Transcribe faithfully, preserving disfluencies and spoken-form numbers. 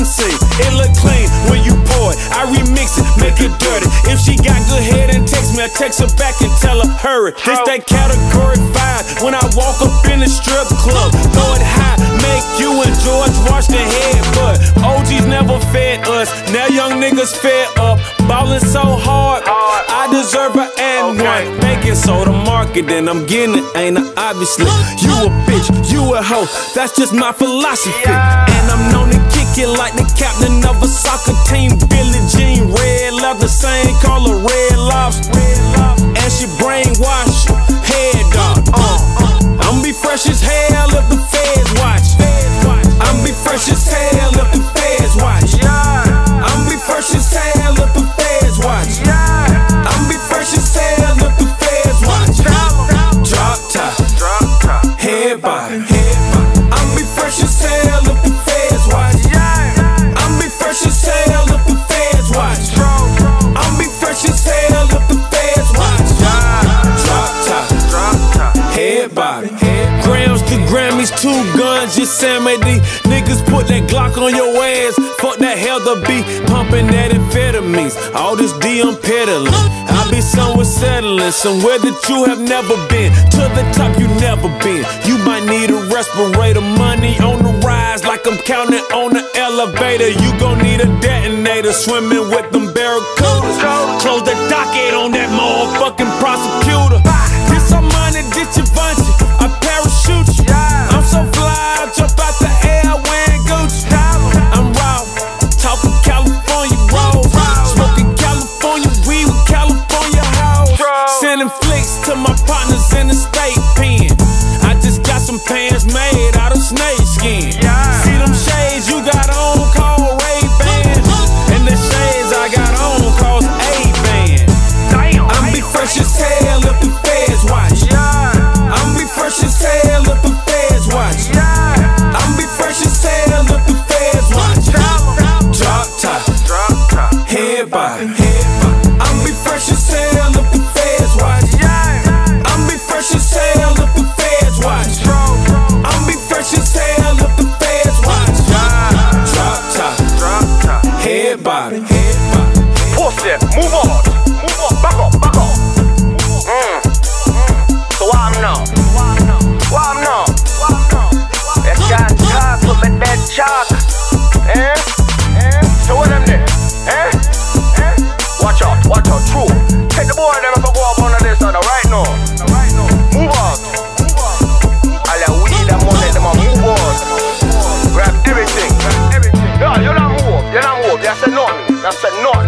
can see. It look clean when you pour it. I remix it, make it dirty. If she got good head and text me, I text her back and tell her hurry. This that category five. When I walk up in the strip club, throw it high, make you and George wash their head. But O Gs never fed us. Now young niggas fed up. Ballin' so hard, I deserve an and one. Baking soda marketing, I'm getting it, ain't I? Obviously, you a bitch, you a hoe. That's just my philosophy. And I'm known to kick it like the captain of a soccer team. Billie Jean, red leather, same color, red lobster. And she brainwash you, head dog. Uh, I'm be fresh as hell if the feds watch. I'm be fresh as hell if the feds watch. I'm be fresh as hell if the feds watch. I'm be fresh as hell if the feds watch. Drop top, head body. I'm be fresh as hell if the feds watch. I'm be fresh as hell if the feds watch. I'm be fresh as hell if the feds watch. Drop top, head body. Grams to Grammys, two guns, just Sam A D. Niggas put that Glock on your ass. Fuck that hell to be pumping that amphetamines. All this D I'm peddling. I be somewhere settling, somewhere that you have never been. To the top you never been. You might need a respirator. Money on the rise like I'm counting on the elevator. You gon' need a detonator. Swimming with them barracudas. Close the docket on that motherfucking prosecutor. This some money, this Givenchy. I parachute you. I'm so fly, I jump out the air wearing Gucci. I'm raw, talking California rolls, smoking California weed with California hoes, sending flicks to my partners in the state pen. I just got some pants made out of snake skin. See them shades you got on called Ray-Ban, and the shades I got on called A-Ban. I'm be fresh as hell if the feds watch. I'm be fresh as hell if the feds watch. I'm be fresh as hell if the feds watch. Drop top, head body. I'm be fresh as hell if the feds watch. I'm be fresh as hell if the feds watch. I'm be fresh as hell if the feds watch. Drop top, head body. Post it, move on, move on, back up, back up. Mm. So what I'm now? What I'm now? You can't talk to me dead chalk. Eh? Eh? So what them there? Eh? Eh? Watch out, watch out, true. Take the boy them if I go up under this other right now. Move out. All that weed and money, them a move out. Grab everything. Grab everything. No, you not move. You not move. You said nothing. You said nothing.